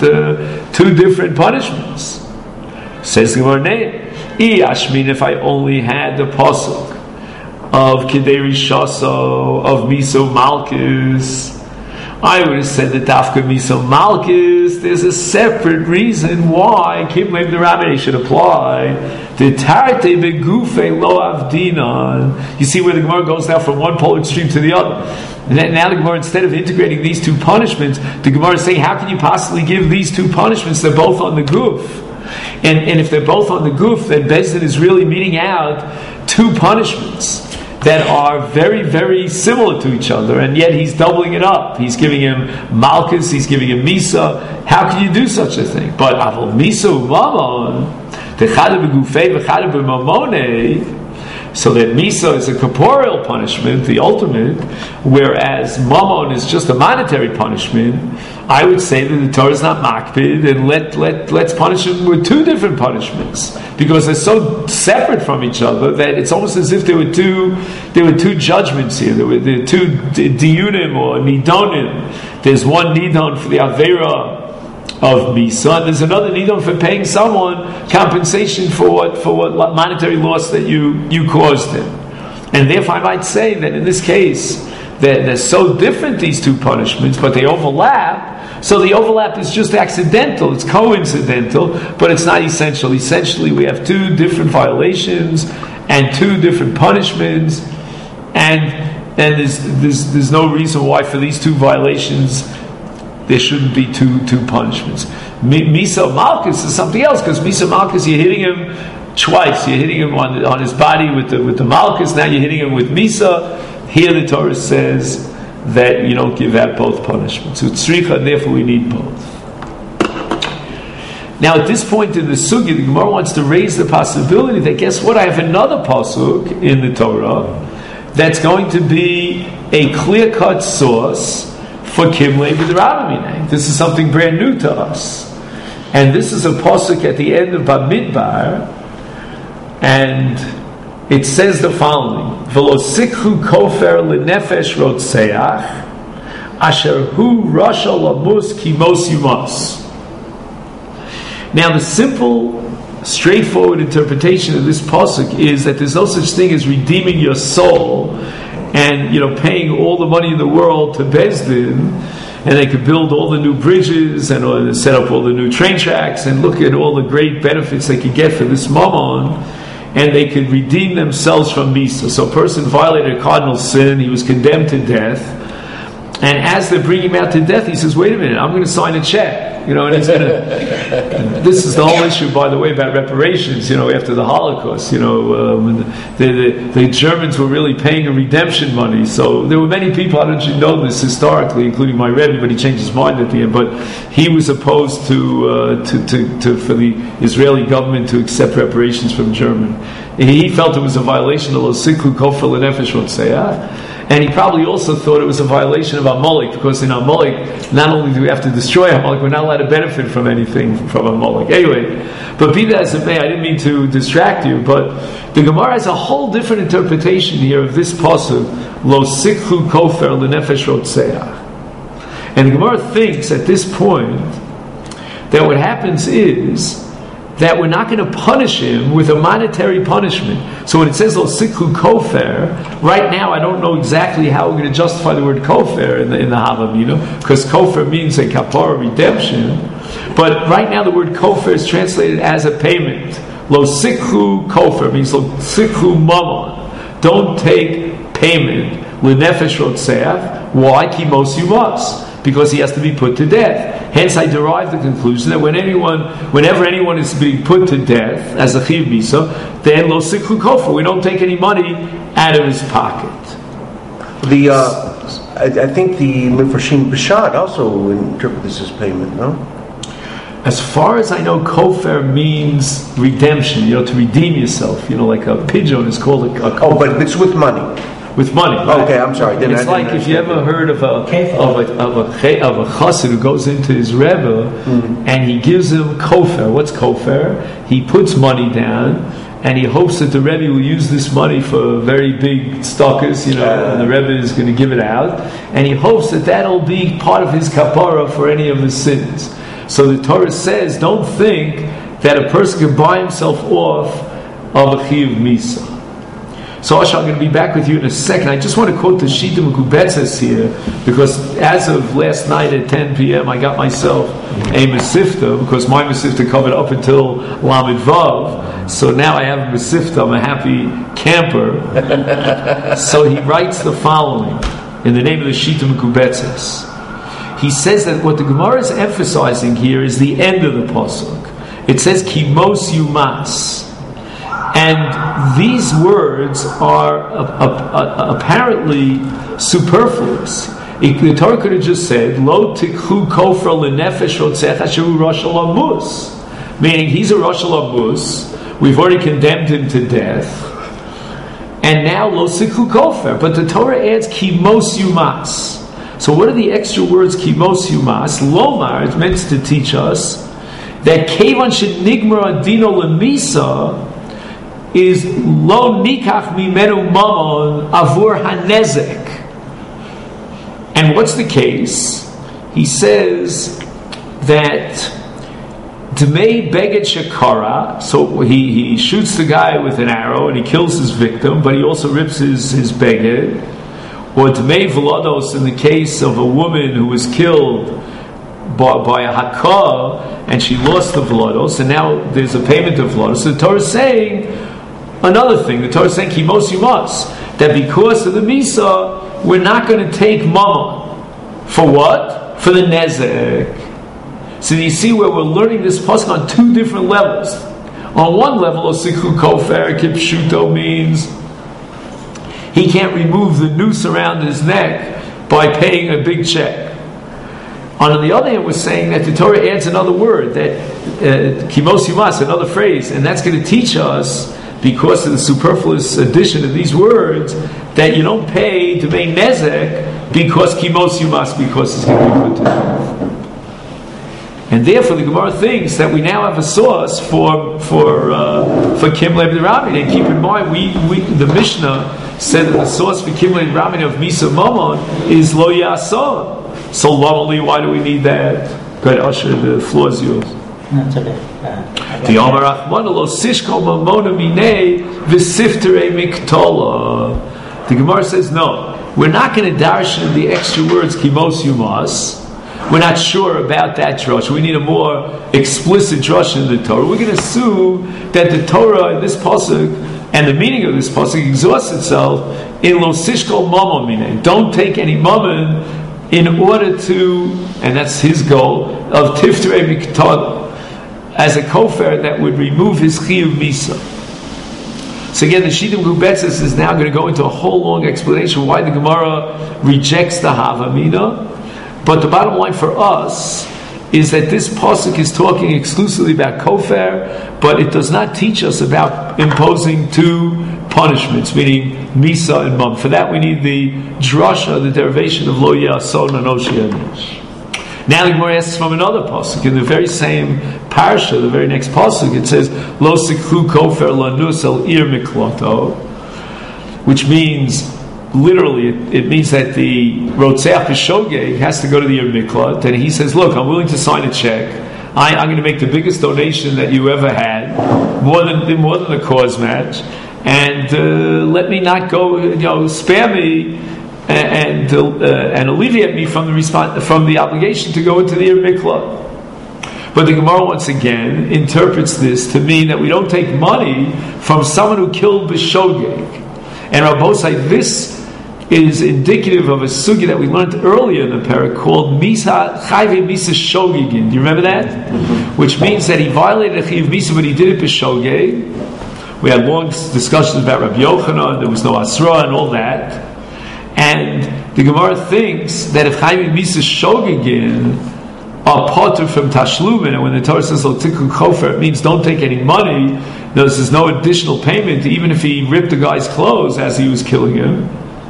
punishments. Says the Gemara, Ashmin, if I only had the pasuk of Kedei Rishaso, of Miso Malchus, I would have said that Dafka Miso Malchus, there's a separate reason why Kimlev the Rabbi should apply. The Tarte Begufe Lo Avdinan. You see where the Gemara goes now from one polar extreme to the other. And now the Gemara, instead of integrating these two punishments, the Gemara is saying, how can you possibly give these two punishments? They're both on the goof. And if they're both on the goof, then Bezdin is really meting out two punishments that are very, very similar to each other, and yet he's doubling it up. He's giving him Malchus, he's giving him Misa. How can you do such a thing? But Avol Misa Mamon, Techada Begufei, Vechada B'Mamone, so that Misa is a corporeal punishment, the ultimate, whereas Mammon is just a monetary punishment. I would say that the Torah is not makpid, and let's punish him with two different punishments, because they're so separate from each other that it's almost as if there were two judgments here. There were two diyunim or nidonim. There's one nidon for the avera of Misa, and there's another nidon for paying someone compensation for what monetary loss that you caused him. And therefore I might say that in this case they're so different, these two punishments, but they overlap. So the overlap is just accidental, it's coincidental, but it's not essential. Essentially we have two different violations and two different punishments, and there's no reason why for these two violations there shouldn't be two punishments. Misa Malchus is something else, because Misa Malchus, you're hitting him twice. You're hitting him on his body with the Malchus. Now you're hitting him with Misa. Here the Torah says that you don't give out both punishments. So tzricha, and therefore we need both. Now at this point in the sugya, the Gemara wants to raise the possibility that, guess what? I have another pasuk in the Torah that's going to be a clear-cut source for Kimlei B'Drabamine. This is something brand new to us. And this is a pasuk at the end of Bamidbar, and it says the following: V'lo sikhu kofer lenefesh rotseach, asher hu rasha lamus kimos yumas. Now the simple, straightforward interpretation of this pasuk is that there's no such thing as redeeming your soul and paying all the money in the world to Bezdin, and they could build all the new bridges and set up all the new train tracks and look at all the great benefits they could get for this mammon, and they could redeem themselves from Misa. So a person violated a cardinal sin, he was condemned to death, and as they're bringing him out to death, he says, wait a minute, I'm going to sign a check. And he's going to. This is the whole issue, by the way, about reparations. After the Holocaust, when the Germans were really paying a redemption money. So there were many people. I don't know if you know this historically, including my Rebbe, but he changed his mind at the end. But he was opposed to for the Israeli government to accept reparations from Germany. He felt it was a violation of Lo Sikhu Kofar L'Nefesh Rotzeach. And he probably also thought it was a violation of Amalek, because in Amalek, not only do we have to destroy Amalek, we're not allowed to benefit from anything from Amalek. Anyway, but be that as it may, I didn't mean to distract you, but the Gemara has a whole different interpretation here of this pasuk, Lo Sikhu Kofer L'Nefesh Rotzeach. And the Gemara thinks at this point that what happens is that we're not going to punish him with a monetary punishment. So when it says Lo Sikhu Kofer, right now I don't know exactly how we're going to justify the word Kofer in the Havamina, because Kofer means a kapara redemption. But right now the word Kofer is translated as a payment. Lo Sikhu Kofer means Lo Sikhu Mammon. Don't take payment. L'Nefesh Rotzeach. Why? Kimos Yumas. Because he has to be put to death. Hence, I derive the conclusion that whenever anyone is being put to death as a chiv misa, then Lo Sikhu Kofer, we don't take any money out of his pocket. I think the Mefarshim B'Shad also interpret this as payment, no? As far as I know, Kofer means redemption. To redeem yourself. Like a pigeon is called a kofer. Oh, but it's with money. With money. Right? Okay, I'm sorry. It's like if you ever heard of a chassid who goes into his rebbe and he gives him kofer. What's kofer? He puts money down and he hopes that the Rebbe will use this money for very big stockers, and the Rebbe is going to give it out, and he hopes that that'll be part of his kapara for any of his sins. So the Torah says, don't think that a person can buy himself off of a chiyuv misa. So Asha, I'm going to be back with you in a second. I just want to quote the Shita Mekubetzes here, because as of last night at 10 p.m. I got myself a Mesifta, because my Mesifta covered up until Lamed Vav. So now I have a Mesifta. I'm a happy camper. So he writes the following in the name of the Shita Mekubetzes. He says that what the Gemara is emphasizing here is the end of the pasuk. It says Kimos Yumas. And these words are apparently superfluous. The Torah could have just said, Lo tikhu kofra lenefesh rotzecha shehu rosh halamus. Meaning, he's a rosh halamus. We've already condemned him to death. And now, Lo tikhu kofra. But the Torah adds Kimos Yumas. So what are the extra words Kimos Yumas? Lomar is meant to teach us that Kevan shenigmar adino lemisa is lo nikach mimenu mamon avur hanezek. And what's the case? He says that Dmei beged shakara, so he shoots the guy with an arrow and he kills his victim, but he also rips his beged. Or Dmei velados, in the case of a woman who was killed by a hakah and she lost the velados, and now there's a payment of velados. So the Torah is saying another thing. The Torah is saying Kimos Yumas, that because of the Misa, we're not going to take Mammon. For what? For the Nezek. So you see where we're learning this pasuk on two different levels. On one level, Osikhu Kofer Kipshuto means he can't remove the noose around his neck by paying a big check. On the other hand, we're saying that the Torah adds another word, that Kimos Yumas, another phrase, and that's going to teach us, because of the superfluous addition of these words, that you don't pay to make nezek because Kimos Yumas, because it's going to be put to death. And therefore, the Gemara thinks that we now have a source for Kimlei B'Ramin. And keep in mind, the Mishnah said that the source for Kimlei B'Ramin of Misa Mamon is Lo Yason. So normally, why do we need that? Go ahead, Usher, the floor is yours. No, it's okay. The Amar Achmana Lo Sishkol Mamona Minei V'Siftere Miktola. The Gemara says, no, we're not going to darshan the extra words Kimos Yumas. We're not sure about that drush. We need a more explicit drush in the Torah. We're going to assume that the Torah in this pasuk and the meaning of this pasuk exhausts itself in Lo Sishkol Mamon Minei. Don't take any mamon in order to, and that's his goal, of Tiftere Miktola, as a kofer that would remove his chiyuv misa. So again, the Shita Mekubetzes is now going to go into a whole long explanation why the Gemara rejects the Havamina. But the bottom line for us is that this pasuk is talking exclusively about kofer, but it does not teach us about imposing two punishments, meaning misa and mum. For that we need the drasha, the derivation of lo yason and oshiyanish. Now the Gemara asks from another pasuk in the very same parsha, the very next pasuk. It says lo sikhu kofer lanus el ir mikloto, which means literally it means that the rotzeach b'shogeg has to go to the ir miklot, and he says, "Look, I'm willing to sign a check. I'm going to make the biggest donation that you ever had, more than a cause match, and let me not go, spare me." And alleviate me from the obligation to go into the Ir Miklah. But the Gemara once again interprets this to mean that we don't take money from someone who killed B'Shogeg. And Rabbosai, this is indicative of a sugi that we learned earlier in the parak called Misa Chayve Misa Shogegin. Do you remember that? Mm-hmm. Which means that he violated a Chayv Misa, but he did it B'Shogeg. We had long discussions about Rabbi Yochanan, there was no Asra and all that. And the Gemara thinks that if Chaim Misa Shogegin are potter from Tashlumin, and when the Torah says Tikku Kofer, it means don't take any money. There's no additional payment, even if he ripped the guy's clothes as he was killing him.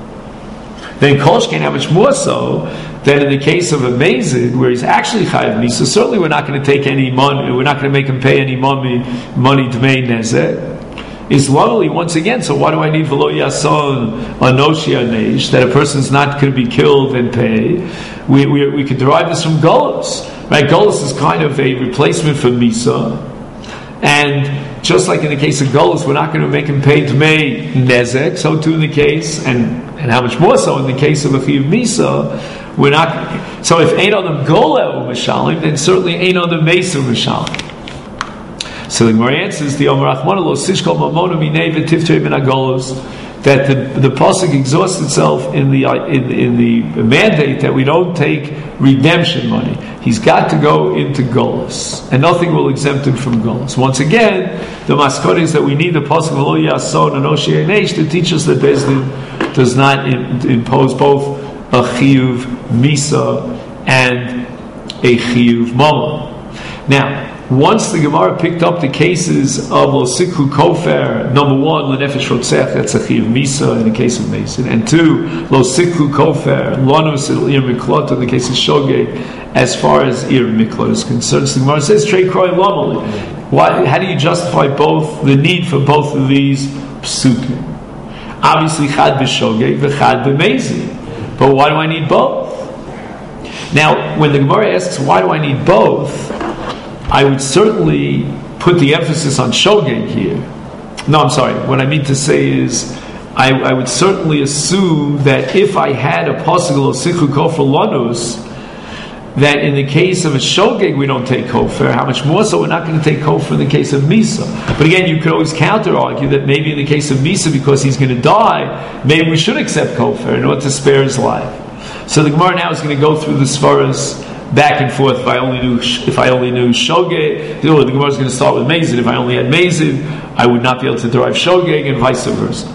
Then Kolshkein, how much more so than in the case of a Mazid, where he's actually Chaim Misa. Certainly, we're not going to take any money. We're not going to make him pay any money to May Nezeh. is lovely once again. So why do I need v'lo yason anoshi aneish, that a person's not going to be killed and pay? We could derive this from Golus, right? Golus is kind of a replacement for Misa, and just like in the case of Golus, we're not going to make him pay Dmei Nezek. So too in the case, and how much more so in the case of a Chiv Misa, we're not. So if ain't on them Gola U'Mishalim, then certainly ain't on them Mesa U'Mishalim. So the Gemara answers the Omer Achmana Lo Sishkol Mamona Minei V'Tiftrei Min HaGolos, that the pasuk exhausts itself in the mandate that we don't take redemption money. He's got to go into Golos, and nothing will exempt him from Golos. Once again, the maskot is that we need the pasuk V'lo Yason Anoshi Einesh to teach us that Beis Din does not impose both a chiyuv misa and a chiyuv mama. Now, once the Gemara picked up the cases of lo sikhu kofer, number one, lenefesh rotzech, that's a chiyuv misa in the case of Mason, and two, lo sikhu kofer, lonus el ir miklot in the case of shogeg, as far as ir miklot is concerned. So the Gemara says, trei kroi lomali. How do you justify both the need for both of these psukim? Obviously, chad b'shogeg v'chad b'mezid. But why do I need both? Now, when the Gemara asks, why do I need both? I would certainly put the emphasis on shogeg here. No, I'm sorry. What I mean to say is, I would certainly assume that if I had a possible of sikhu kofer lanus, that in the case of a shogeg we don't take kofer. How much more so we're not going to take kofer in the case of misa? But again, you could always counter argue that maybe in the case of misa, because he's going to die, maybe we should accept kofer in order to spare his life. So the Gemara now is going to go through the svaras back and forth. If I only knew shogeg, the Gemara is going to start with mezid. If I only had mezid, I would not be able to derive shogeg, and vice versa.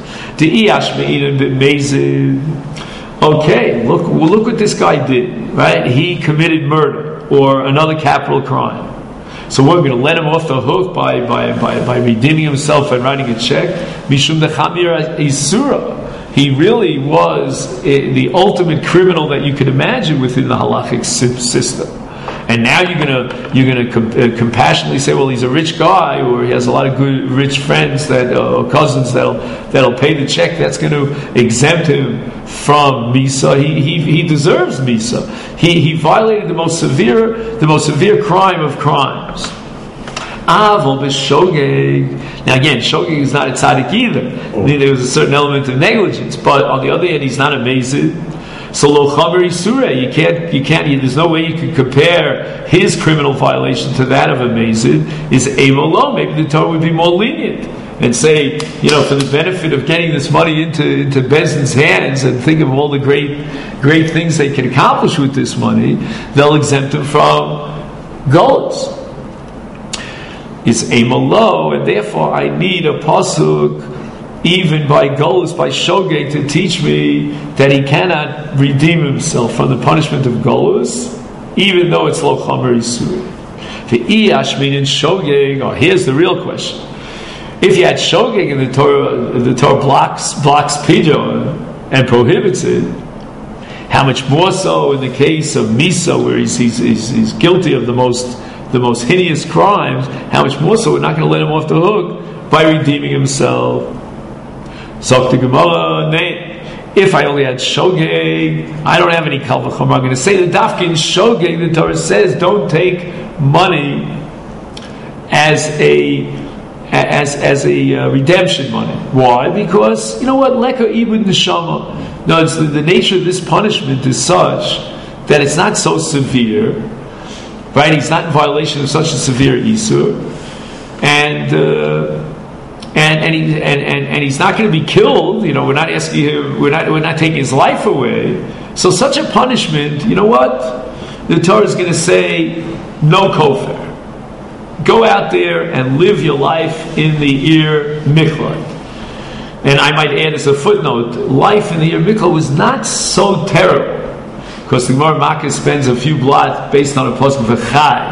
Okay, look what this guy did. Right, he committed murder or another capital crime. So we're going to let him off the hook by redeeming himself and writing a check. Mishum dechamir isura. He really was the ultimate criminal that you could imagine within the halachic system. And now you're gonna compassionately say, well, he's a rich guy, or he has a lot of good rich friends or cousins that'll pay the check. That's going to exempt him from misa. He deserves misa. He violated the most severe crime of crimes. Avol b'shogeg. Now again, shogeg is not a tzaddik either. There was a certain element of negligence, but on the other hand, he's not a mezid. So lo chamer isure, you can't. There's no way you can compare his criminal violation to that of a mezid. Is emolo? Maybe the Torah would be more lenient and say, for the benefit of getting this money into Beis Din's hands, and think of all the great things they can accomplish with this money, they'll exempt him from golos. It's emolo, and therefore I need a pasuk, even by golos, by shogeg, to teach me that he cannot redeem himself from the punishment of golos, even though it's lo chamer isur. The iyashmin in shogeg. Here's the real question: if you had shogeg in the Torah blocks pidyon and prohibits it, how much more so in the case of misa, where he's guilty of the most heinous crimes? How much more so we're not going to let him off the hook by redeeming himself? So the Gemara, if I only had shogeg, I don't have any kal v'chomer. I'm going to say the dafkin shogeg, the Torah says, don't take money as a redemption money. Why? Because leka ibud neshama. No, it's the nature of this punishment is such that it's not so severe, right? He's not in violation of such a severe isur, and he's not going to be killed. We're not asking him. We're not taking his life away. So such a punishment, the Torah is going to say no kofer. Go out there and live your life in the Ir Miklat. And I might add as a footnote, life in the Ir Miklat was not so terrible, because the Gemara Makkah spends a few blot based on a pasuk v'chai,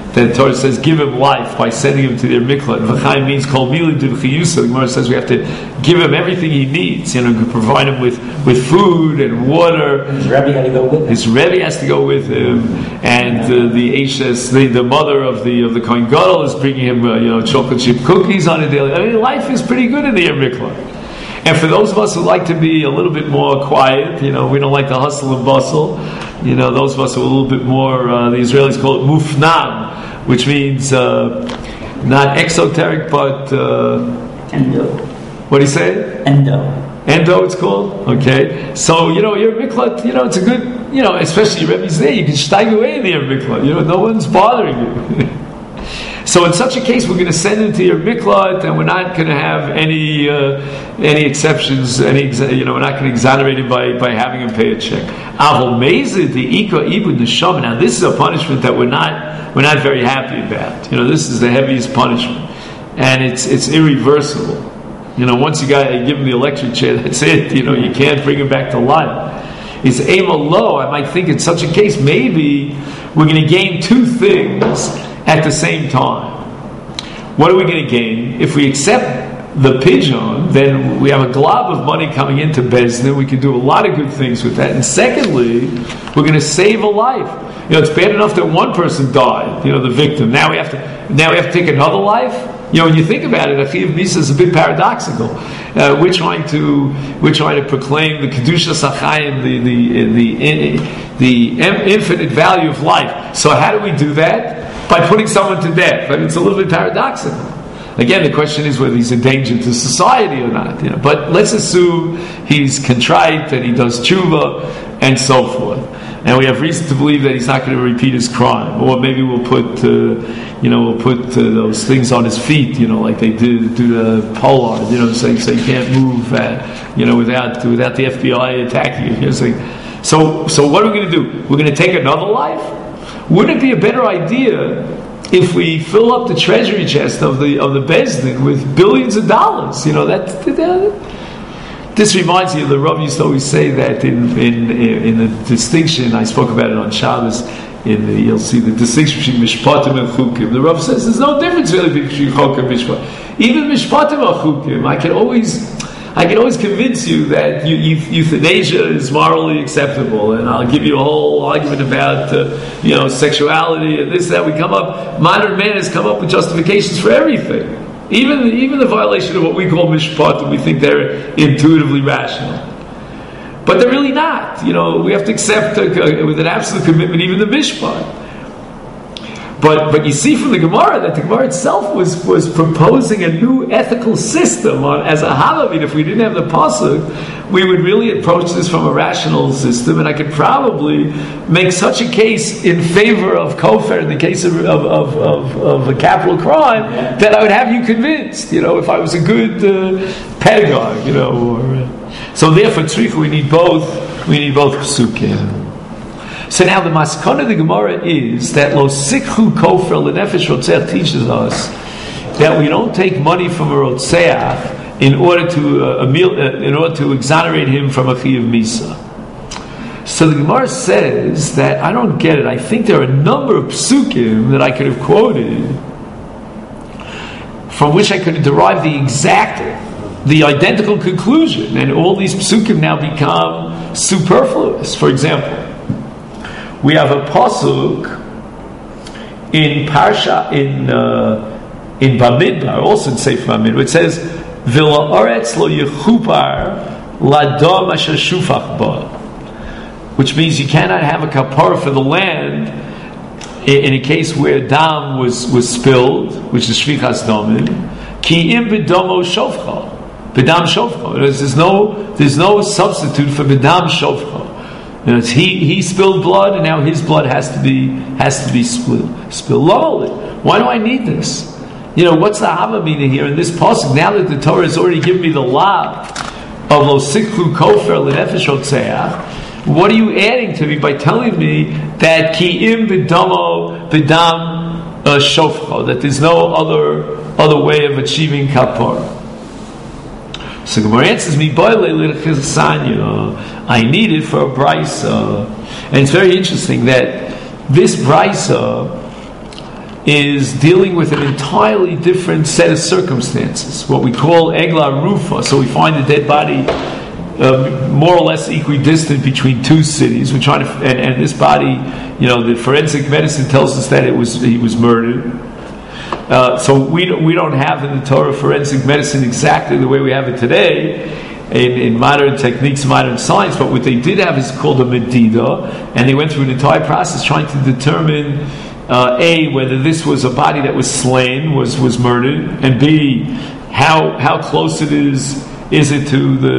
the Torah says, give him life by sending him to their miklat. V'chaim means kol mili d'v'chiyusa. The Gemara says we have to give him everything he needs. Provide him with food and water. His Rebbe had to go with him. His Rebbe has to go with him, and the Ashes, the mother of the Kohen Gadol, is bringing him chocolate chip cookies on a daily. I mean, life is pretty good in the miklat. And for those of us who like to be a little bit more quiet, we don't like the hustle and bustle. Those of us who are a little bit more, the Israelis call it mufnam, which means not exoteric, but Endo. What do you say? Endo, it's called. Okay, so your miklat, it's a good, especially your Rebbe's there. You can steig away in your miklat. No one's bothering you. So in such a case, we're going to send him to your miklat, and we're not going to have any exceptions. We're not going to exonerate him by having him pay a check. Now this is a punishment that we're not very happy about. This is the heaviest punishment, and it's irreversible. Once you give him the electric chair, that's it. You can't bring him back to life. It's aim low. I might think in such a case, maybe we're going to gain two things at the same time. What are we going to gain? If we accept the pigeon, then we have a glob of money coming into Beis Din. We can do a lot of good things with that. And secondly, we're going to save a life. It's bad enough that one person died, the victim. Now we have to take another life. When you think about it, Achiv Misa is a bit paradoxical. We're trying to proclaim the Kedushas HaChaim, the infinite value of life. So how do we do that? By putting someone to death. But it's a little bit paradoxical. Again, the question is whether he's a danger to society or not. But let's assume he's contrite and he does tshuva and so forth. And we have reason to believe that he's not going to repeat his crime. Or maybe we'll put those things on his feet, like they do the pollard, so you can't move, without the FBI attacking you. So what are we going to do? We're going to take another life? Wouldn't it be a better idea if we fill up the treasury chest of the Beis Din with billions of dollars? This reminds me of the Rav used to always say that in the distinction, I spoke about it on Shabbos, you'll see the distinction between Mishpatim and Chukim. The Rav says there's no difference really between Chok and Mishpat. Even Mishpatim or Chukim, I can always convince you that euthanasia is morally acceptable, and I'll give you a whole argument about sexuality and this, that. Modern man has come up with justifications for everything. Even the violation of what we call mishpat, we think they're intuitively rational. But they're really not. We have to accept with an absolute commitment even the mishpat. But you see from the Gemara that the Gemara itself was proposing a new ethical system as a halavit. If we didn't have the pasuk, we would really approach this from a rational system, and I could probably make such a case in favor of kofar in the case of a capital crime that I would have you convinced. If I was a good pedagogue, so therefore, tzricha, we need both psukim. So now the maskana of the Gemara is that lo sikhu kofar lenefesh rotzeach teaches us that we don't take money from a rotzeach in order to exonerate him from a chiyuv misa. So the Gemara says that I don't get it. I think there are a number of psukim that I could have quoted from which I could derive the identical conclusion, and all these psukim now become superfluous. For example, we have a pasuk in Parsha in Bamidbar, also in Sefer Bamidbar. It says, "V'la oretz lo yechupar ladam asher shufach ba," which means you cannot have a kapara for the land in a case where dam was spilled, which is shvichas damin. Ki im b'damo shofcha, b'dam shofcha. There's no substitute for b'dam shofcha. He spilled blood, and now his blood has to be spilled. Why do I need this? What's the havamina here in this pasuk? Now that the Torah has already given me the law of lo sikhu kofar lenefesh rotzeach, what are you adding to me by telling me that ki im b'damo b'dam shofcha, that there's no other way of achieving kapara? So Gemara answers me, I need it for a brisa. And it's very interesting that this brisa is dealing with an entirely different set of circumstances, what we call egla rufa. So we find the dead body more or less equidistant between two cities. We're trying to, and this body, the forensic medicine tells us that he was murdered. So we don't have in the Torah forensic medicine exactly the way we have it today in modern techniques, modern science. But what they did have is called a medida, and they went through an entire process trying to determine whether this was a body that was slain, was murdered, and B, how close it is. Is it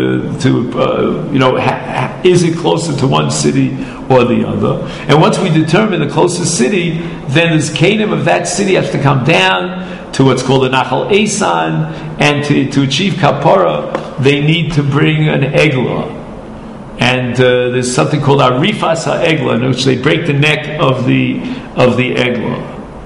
is it closer to one city or the other? And once we determine the closest city, then the Zkanim of that city has to come down to what's called a Nachal Esan, and to achieve Kapara, they need to bring an egla. And there's something called Arifas HaEgla, in which they break the neck of the egla.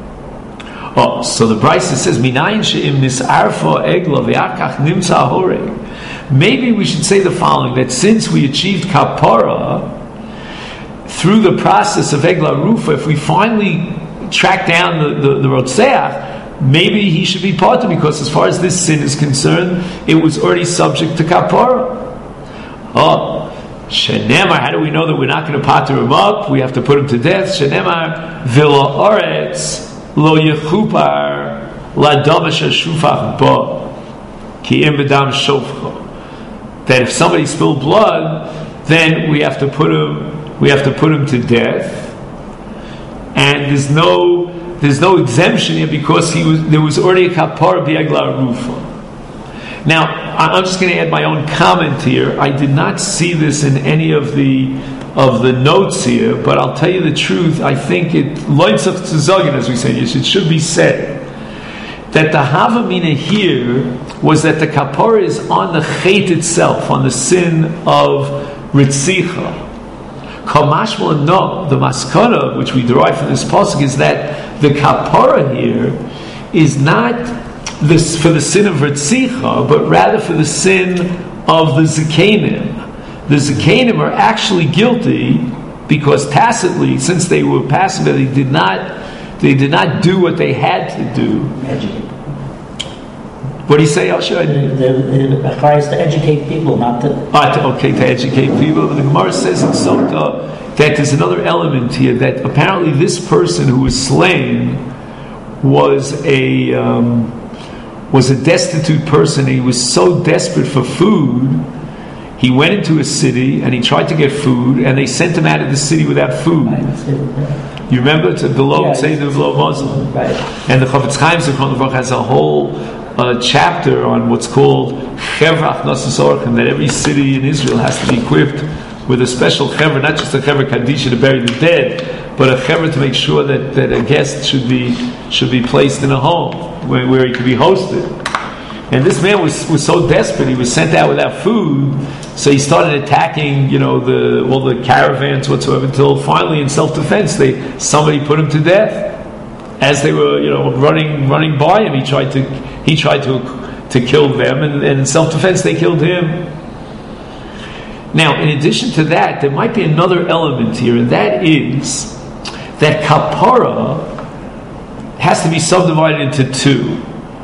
Oh, so the Brisa says, Minayin she'im nis'arfa egla ve'akach nimtza horeg. Maybe we should say the following, that since we achieved kapara through the process of egla rufa, if we finally track down the Rotzeach, maybe he should be parted, because as far as this sin is concerned, it was already subject to kapara. Oh, Shenemar, how do we know that we're not going to pater him up? We have to put him to death. Shenemar, Vila Oretz, Lo Yechupar, La Damasha Shufach Ba, Ki Im Bedam Shofcha. That if somebody spilled blood, then we have to put him to death. And there's no exemption here, because there was already a kapara b'egla rufa. Now, I'm just going to add my own comment here. I did not see this in any of the notes here, but I'll tell you the truth. I think it lights up to zogin, as we say. It should be said that the havamina here was that the kapara is on the chet itself, on the sin of ritzicha. Kamashma, no, the maskana which we derive from this pasuk is that the kapara here is not this for the sin of ritzicha, but rather for the sin of the zikanim. The zikanim are actually guilty because tacitly, since they were passive, they did not do what they had to do. Educate. What do you say, Elsha? It requires to educate people, not to... to educate people. The Gemara says in Sotah that there's another element here, that apparently this person who was slain was a destitute person. He was so desperate for food, he went into a city and he tried to get food, and they sent him out of the city without food. You remember? It's below Muslim. Right. And the Chofetz Chaim Zichron Levrach has a whole chapter on what's called Chevra Achnasas Orchim, that every city in Israel has to be equipped with a special Chevra, not just a Chevra Kadisha to bury the dead, but a Chevra to make sure that a guest should be placed in a home where he could be hosted. And this man was so desperate, he was sent out without food, so he started attacking, all the caravans whatsoever, until finally, in self-defense, somebody put him to death. As they were, running by him, he tried to kill them, and in self-defense they killed him. Now, in addition to that, there might be another element here, and that is that kapara has to be subdivided into two.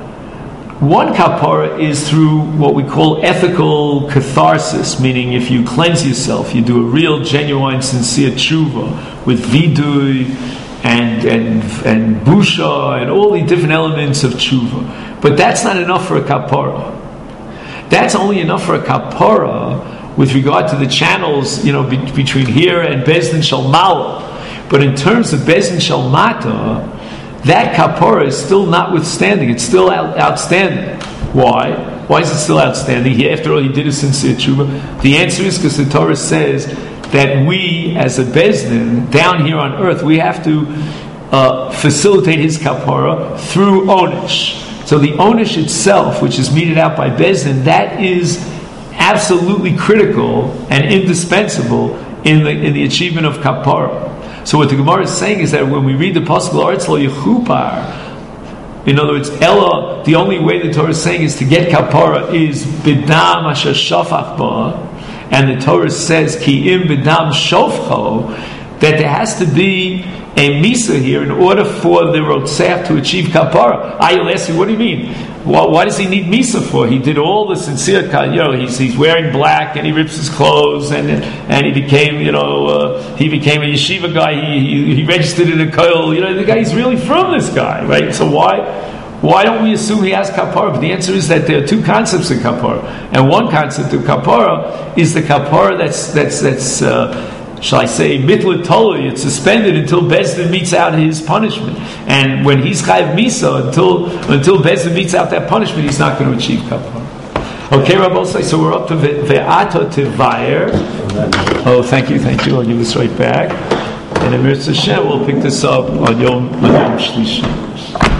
One kapara is through what we call ethical catharsis, meaning if you cleanse yourself, you do a real, genuine, sincere tshuva with vidui and busha and all the different elements of tshuva. But that's not enough for a kapara. That's only enough for a kapara with regard to the channels, between here and Bezdin Shalmala. But in terms of Bezdin Shalmata, that kapara is still notwithstanding. It's still outstanding. Why? Why is it still outstanding? After all, he did a sincere tshuva. The answer is because the Torah says that we, as a Bezdin, down here on earth, we have to facilitate his kapara through onish. So the onish itself, which is meted out by Bezdin, that is absolutely critical and indispensable in the achievement of kapara. So what the Gemara is saying is that when we read the pasuk La'aretz Lo Yechupar, in other words, Ella, the only way the Torah is saying is to get kapara is b'dam asher shafach ba, and the Torah says ki im b'dam shofcho, that there has to be a misa here in order for the rotzach to achieve kapara. I'll ask you, what do you mean? Why does he need misa for? He did all the sincere, he's wearing black and he rips his clothes and he became, he became a yeshiva guy. He registered in a koil. The guy's really from this guy, right? So why don't we assume he has kapara? But the answer is that there are two concepts of kapara, and one concept of kapara is the kapara that's shall I say, mitla toli, it's suspended until Bezdin meets out his punishment. And when he's chayiv misa, until Bezdin meets out that punishment, he's not going to achieve kapara. Okay, Rabbosai, so we're up to ve'ata tivayer. Oh, thank you. I'll give this right back. And in Mitzvah Hashem, we'll pick this up on Yom Shlishi.